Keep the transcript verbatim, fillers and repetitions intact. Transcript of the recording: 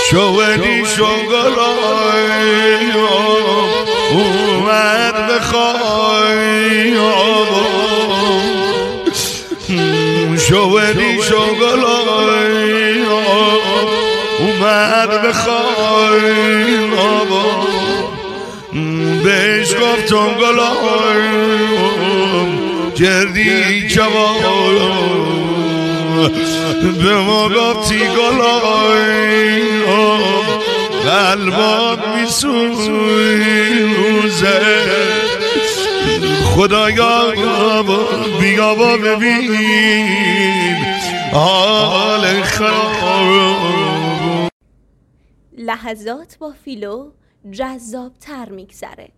شودی شنگلای اومد بخوای شودی شنگلای اومد بخوای بهش گفتم گلای گردی جوای به ما گفتی گلای قلبات میسوزه خدایا بیا با ببین حال خراب. لحظات با فیلو جذاب تر میگذره.